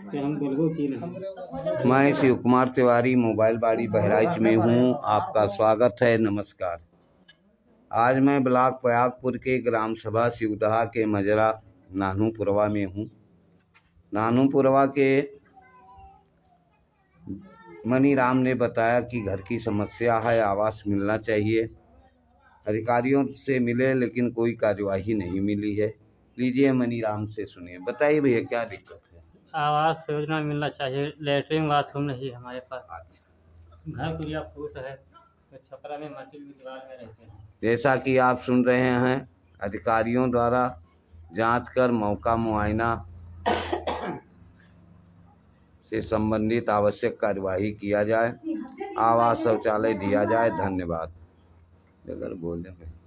मैं शिव कुमार तिवारी मोबाइल बाड़ी बहराइच में हूँ। आपका स्वागत है। नमस्कार। आज मैं ब्लॉक प्रयागपुर के ग्राम सभा शिवदहा के मजरा नानूपुरवा में हूँ। नानूपुरवा के मनी राम ने बताया कि घर की समस्या है, आवास मिलना चाहिए। अधिकारियों से मिले लेकिन कोई कार्यवाही नहीं मिली है। लीजिए मनी राम से सुनिए। बताइए भैया क्या दिक्कत है? आवास योजना मिलना चाहिए। लेटरिन बाथरूम नहीं है हमारे पास। घर पूरा फूस है, तो छपरा में मट्टी की दीवार में रहते हैं। जैसा कि आप सुन रहे हैं, अधिकारियों द्वारा जांच कर मौका मुआयना से संबंधित आवश्यक कार्यवाही किया जाए, आवास शौचालय दिया जाए। धन्यवाद। अगर बोल दें